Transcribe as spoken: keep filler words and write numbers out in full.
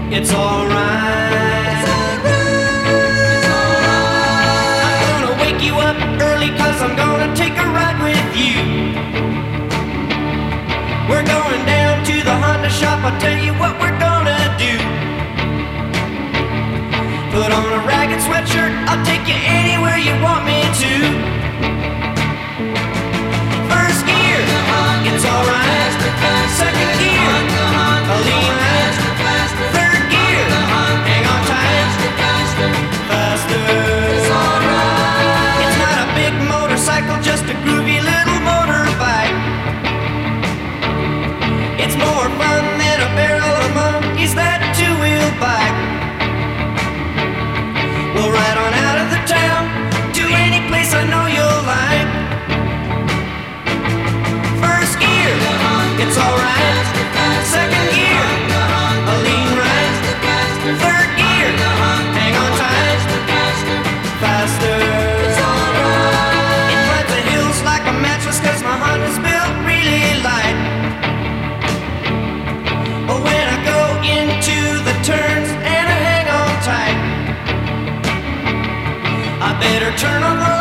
It's alright. It's alright. It's alright. I'm gonna wake you up early, cause I'm gonna take a ride with you. We're going down to the Honda shop, I'll tell you what we're gonna do. Put on a ragged sweatshirt, I'll take you anywhere you want me to. First gear, it's alright. Second gear, a lean right. Third gear, hang on tight. Faster, It's alright. it's not a big motorcycle, just a groovy little motorbike. It's more fun than a barrel of monkeys, that two-wheel bike. We'll ride on out of the town to any place I know you'll like. First gear, it's alright. Second gear, a lean right. Third gear, hang on tight. Faster, It's alright. it climbs the hills like a mattress, cause my Honda's built really light. Oh, when I go into the turns and I hang on tight, I better turn on the